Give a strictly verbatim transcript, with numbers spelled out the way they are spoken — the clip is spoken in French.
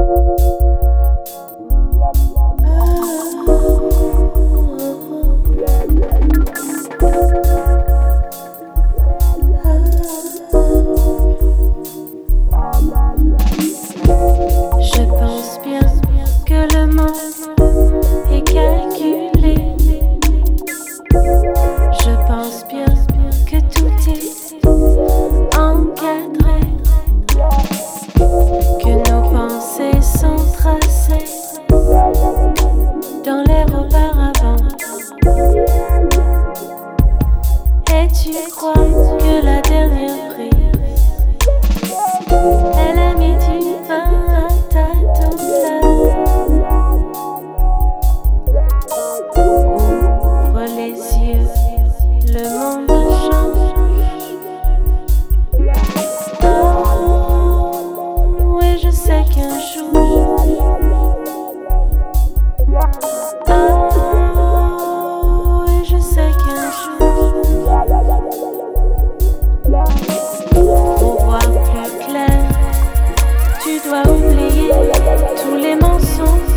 Je pense bien que le monde est calculé. Je pense bien que tout est encadré, que nos pensées sont tracées dans l'air auparavant. Et tu crois que la dernière prise, elle a mis du pain à ta douleur. Ouvre les yeux, le monde change. Oh, et je sais qu'un jour, oh, et je sais qu'un jour, pour voir plus clair, tu dois oublier tous les mensonges.